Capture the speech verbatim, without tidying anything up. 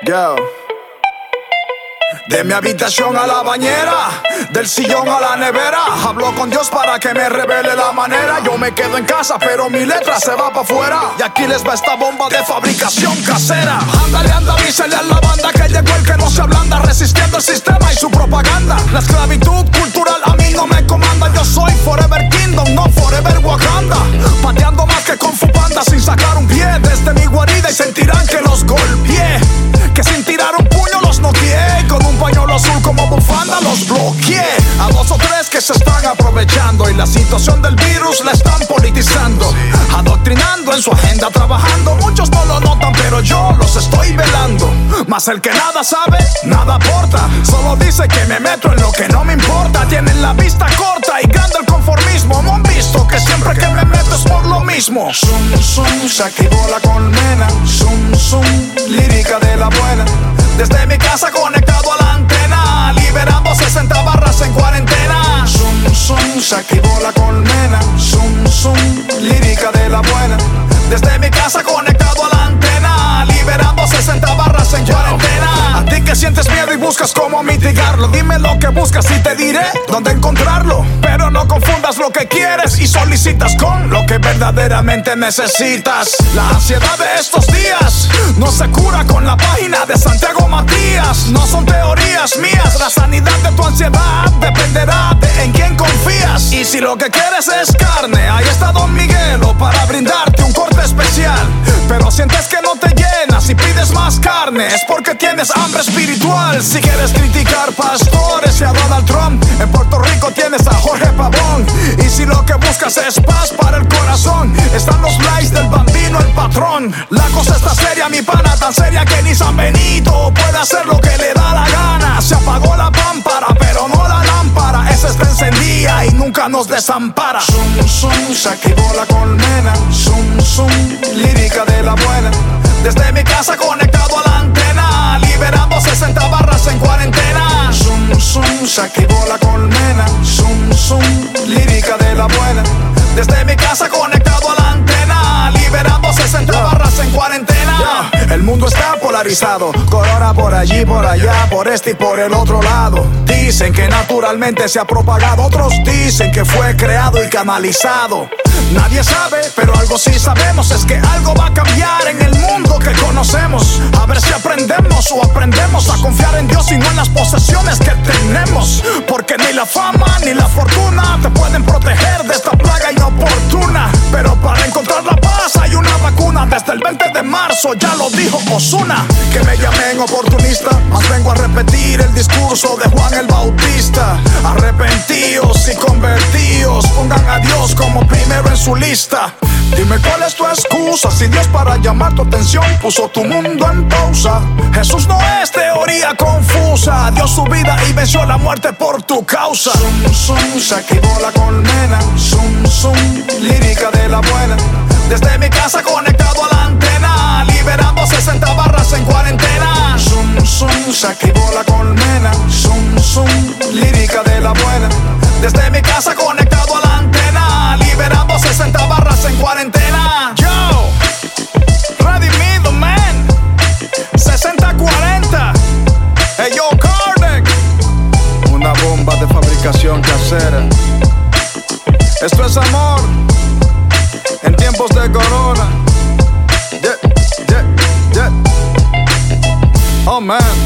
Yo. De mi habitación a la bañera, del sillón a la nevera, hablo con Dios para que me revele la manera. Yo me quedo en casa, pero mi letra se va pa' afuera. Y aquí les va esta bomba de fabricación casera. Ándale, anda, avísale a la banda que llegó el que no se ablanda, resistiendo el sistema y su propaganda. La esclavitud cultural a mí no me comanda. Yo soy Forever Kingdom, no Forever Wakanda. Pateando más que con Fupanda, sin sacar un pie desde mi guarida, y sentirán que los golpeé, que sin tirar un puño los noqueé, con un pañuelo azul como bufanda los bloqueé. A dos o tres que se están aprovechando, y la situación del virus la están politizando, adoctrinando en su agenda, trabajando. Muchos no lo notan, pero yo los estoy velando. Mas el que nada sabe, nada aporta. Solo dice que me meto en lo que no me importa. Tienen la vista corta y grande el conformismo. No han visto que siempre que me meto es por lo mismo. Zum, zum, se activó la colmena. Zum, zum, lírica de la buena. Desde mi casa conectado a la antena, liberando sesenta barras en cuarentena. Zum, zum, se activó la colmena. Zum, zum, lírica de la buena. Desde mi casa conectado a la antena, liberando sesenta barras en cuarentena. A ti que sientes miedo y buscas cómo mitigarlo, dime lo que buscas y te diré dónde encontrarlo. Pero no confundas lo que quieres y solicitas con lo que verdaderamente necesitas. La ansiedad de estos días no se cura con la página de Santiago Matías. No son teorías mías, la sanidad de tu ansiedad dependerá de en quién confías. Y si lo que quieres es carne, ahí está Don Miguelo para brindarte un corte especial. Pero sientes que no te llenas y pides más carne, es porque tienes hambre espiritual. Si quieres criticar pastores y a Donald Trump, en Puerto Rico tienes a Jorge Pavón. Y si lo que buscas es paz para el corazón, están los likes del Bambino, el patrón. La cosa está seria, mi pana, tan seria que ni San Benito puede hacer lo que le da la gana. Se apagó la pámpara, pero no la lámpara. Esa está encendida y nunca nos desampara. Zum, zum, se activó la colmena. Zum, zum, lírica de la buena. Desde mi casa conectado a la antena, liberando sesenta barras en cuarentena. Zum, zum, se activó la colmena. Zum, zum, lírica de la buena. Desde mi casa conectado a la antena, liberando sesenta barras en cuarentena. El mundo está polarizado, corona por allí, por allá, por este y por el otro lado. Dicen que naturalmente se ha propagado, otros dicen que fue creado y canalizado. Nadie sabe, pero algo sí sabemos, es que algo va a cambiar en el mundo que conocemos. A ver si aprendemos o aprendemos a confiar en Dios y no en las posesiones que tenemos. Porque ni la fama ni la fortuna te pueden proteger de esta plaga inoportuna. Pero para encontrar la paz hay una vacuna. Desde el veinte de marzo ya lo dijo Ozuna. Que me llamen oportunista, mas vengo a repetir el discurso de Juan el Bautista. Arrepentíos y convertíos, pongan a Dios como primero en su lista. Dime cuál es tu excusa, si Dios para llamar tu atención puso tu mundo en pausa. Jesús no es teoría confusa, dio su vida y venció la muerte por tu causa. Zum, zum, se activó la colmena. Zum, zum, lírica de la buena. Desde mi casa conectado a la antena, liberando sesenta barras en cuarentena. Zum, zum, se activó la colmena. Zum, zum, lírica de la buena. Desde mi casa conectado a la antena, liberando sesenta barras en cuarentena. Yo, ready me the man, sesenta cuarenta. Hey yo, Kardec. Una bomba de fabricación casera. Esto es amor en tiempos de corona. Yeah, yeah, yeah. Oh man.